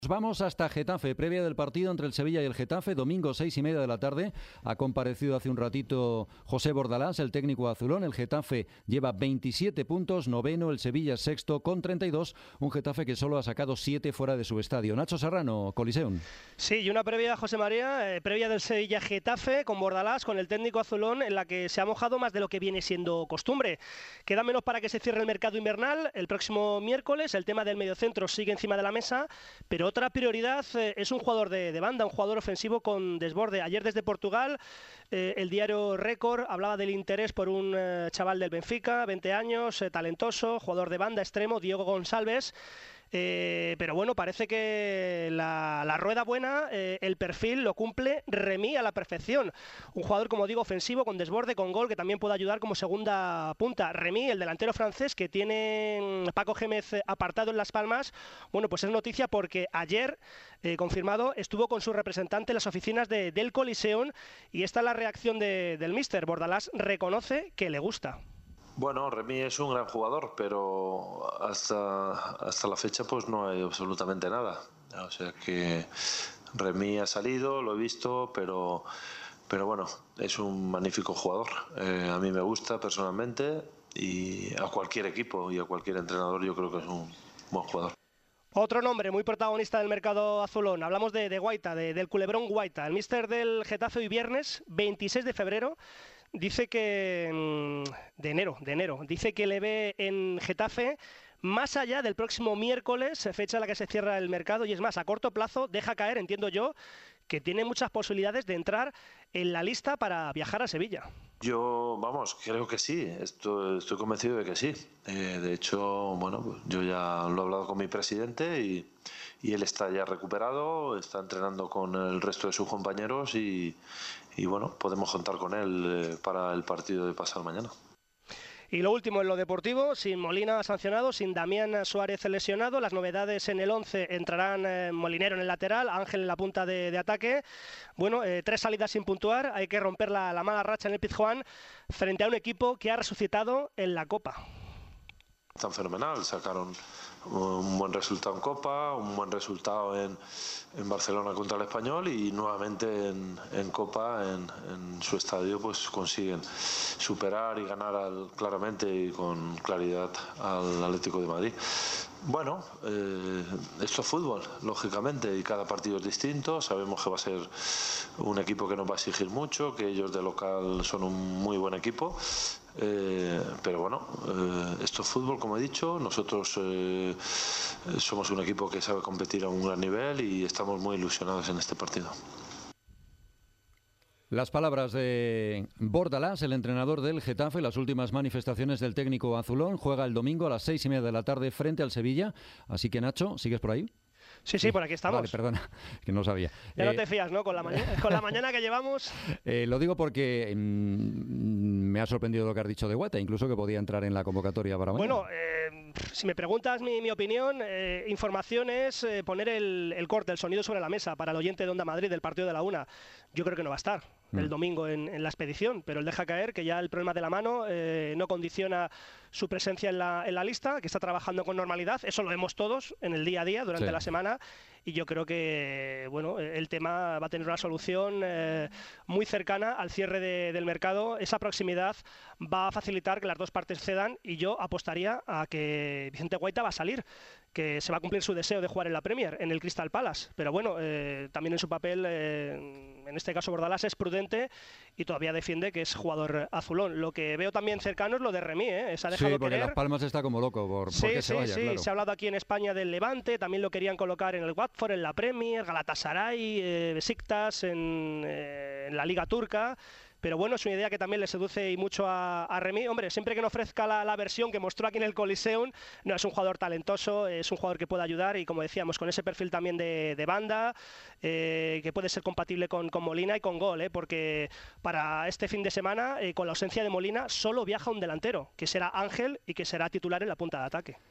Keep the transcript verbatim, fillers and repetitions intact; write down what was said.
Vamos hasta Getafe, previa del partido entre el Sevilla y el Getafe, domingo seis y media de la tarde. Ha comparecido hace un ratito José Bordalás, el técnico azulón. El Getafe lleva veintisiete puntos, noveno, el Sevilla sexto con treinta y dos. Un Getafe que solo ha sacado siete fuera de su estadio. Nacho Serrano, Coliseum. Sí, y una previa, José María, eh, previa del Sevilla-Getafe con Bordalás, con el técnico azulón, en la que se ha mojado más de lo que viene siendo costumbre. Queda menos para que se cierre el mercado invernal el próximo miércoles. El tema del mediocentro sigue encima de la mesa, pero otra prioridad eh, es un jugador de, de banda, un jugador ofensivo con desborde. Ayer desde Portugal, eh, el diario Récord hablaba del interés por un eh, chaval del Benfica, veinte años, eh, talentoso, jugador de banda extremo, Diego Gonçalves. Eh, pero bueno, parece que la, la rueda buena, eh, el perfil lo cumple Remy a la perfección. Un jugador, como digo, ofensivo, con desborde, con gol, que también puede ayudar como segunda punta. Remy, el delantero francés que tiene Paco Gémez apartado en Las Palmas, bueno, pues es noticia porque ayer, eh, confirmado, estuvo con su representante en las oficinas de, del Coliseum, y esta es la reacción de, del míster. Bordalás reconoce que le gusta. Bueno, Remy es un gran jugador, pero hasta, hasta la fecha pues no hay absolutamente nada. O sea que Remy ha salido, lo he visto, pero, pero bueno, es un magnífico jugador. Eh, a mí me gusta personalmente, y a cualquier equipo y a cualquier entrenador yo creo que es un buen jugador. Otro nombre muy protagonista del mercado azulón. Hablamos de, de Guaita, de, del culebrón Guaita. El míster del Getafe hoy viernes, veintiséis de febrero, dice que... de enero, de enero, dice que le ve en Getafe más allá del próximo miércoles, fecha en la que se cierra el mercado, y es más, a corto plazo deja caer, entiendo yo, que tiene muchas posibilidades de entrar en la lista para viajar a Sevilla. Yo, vamos, creo que sí, estoy, estoy convencido de que sí. Eh, de hecho, bueno, pues yo ya lo he hablado con mi presidente y, y él está ya recuperado, está entrenando con el resto de sus compañeros y, y bueno, podemos contar con él eh, para el partido de pasado mañana. Y lo último en lo deportivo, sin Molina sancionado, sin Damián Suárez lesionado, las novedades en el once entrarán eh, Molinero en el lateral, Ángel en la punta de, de ataque. Bueno, eh, tres salidas sin puntuar, hay que romper la, la mala racha en el Pizjuán frente a un equipo que ha resucitado en la Copa. Tan fenomenal, sacaron un buen resultado en Copa, un buen resultado en, en Barcelona contra el Español, y nuevamente en, en Copa, en, en su estadio, pues consiguen superar y ganar al, claramente y con claridad al Atlético de Madrid. Bueno, eh, esto es fútbol, lógicamente, y cada partido es distinto. Sabemos que va a ser un equipo que nos va a exigir mucho, que ellos de local son un muy buen equipo. Eh, pero bueno, eh, esto es fútbol, como he dicho. Nosotros eh, somos un equipo que sabe competir a un gran nivel y estamos muy ilusionados en este partido. Las palabras de Bordalás, el entrenador del Getafe, las últimas manifestaciones del técnico azulón. Juega el domingo a las seis y media de la tarde frente al Sevilla. Así que, Nacho, ¿sigues por ahí? Sí, sí, por aquí estamos. Vale, perdona, que no sabía. Ya eh, no te fías, ¿no? Con la, mañana, con la mañana que llevamos. Eh, lo digo porque mmm, me ha sorprendido lo que has dicho de Guaita, incluso que podía entrar en la convocatoria para mañana. Bueno, eh, si me preguntas mi, mi opinión, eh, información es eh, poner el, el corte, el sonido sobre la mesa para el oyente de Onda Madrid del partido de la una. Yo creo que no va a estar el domingo en, en la expedición, pero él deja caer que ya el problema de la mano eh, no condiciona su presencia en la, en la lista, que está trabajando con normalidad. Eso lo vemos todos en el día a día, durante sí. la semana, y yo creo que bueno, el tema va a tener una solución eh, muy cercana al cierre de, del mercado. Esa proximidad va a facilitar que las dos partes cedan, y yo apostaría a que Vicente Guaita va a salir, que se va a cumplir su deseo de jugar en la Premier, en el Crystal Palace. Pero bueno, eh, también en su papel, eh, en este caso Bordalás es prudente y todavía defiende que es jugador azulón. Lo que veo también cercano es lo de Remy, ¿eh? Se ha dejado sí, porque querer. Las Palmas está como loco por, sí, por que sí, se vaya, sí. claro. Se ha hablado aquí en España del Levante, también lo querían colocar en el Watford, en la Premier, Galatasaray, eh, Besiktas, en, eh, en la Liga Turca. Pero bueno, es una idea que también le seduce y mucho a, a Remy. Hombre, siempre que no ofrezca la, la versión que mostró aquí en el Coliseum, no, es un jugador talentoso, es un jugador que puede ayudar, y como decíamos, con ese perfil también de, de banda, eh, que puede ser compatible con, con Molina y con gol, eh, porque para este fin de semana, eh, con la ausencia de Molina, solo viaja un delantero, que será Ángel y que será titular en la punta de ataque.